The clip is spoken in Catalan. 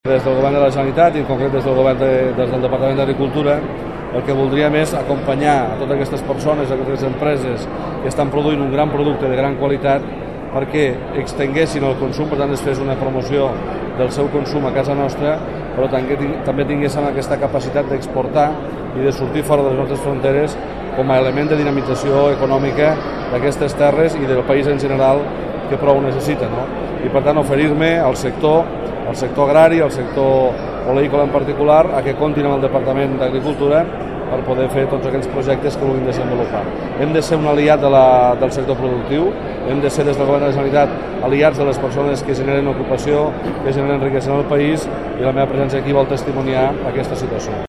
Des del Govern de la Generalitat i en concret des del Govern del Departament d'Agricultura el que voldríem és acompanyar a totes aquestes persones, a aquestes empreses que estan produint un gran producte de gran qualitat perquè extenguessin el consum, per tant es fes una promoció del seu consum a casa nostra, però també tinguessin aquesta capacitat d'exportar i de sortir fora de les nostres fronteres com a element de dinamització econòmica d'aquestes terres i del país en general que prou necessita, no? I per tant oferir-me al sector agrari, al sector oleícola en particular, a que comptin amb el Departament d'Agricultura per poder fer tots aquells projectes que vulguin desenvolupar. Hem de ser un aliat del sector productiu, hem de ser des del Govern de la Generalitat aliats de les persones que generen ocupació, que generen riquesa en el país, i la meva presència aquí vol testimoniar aquesta situació.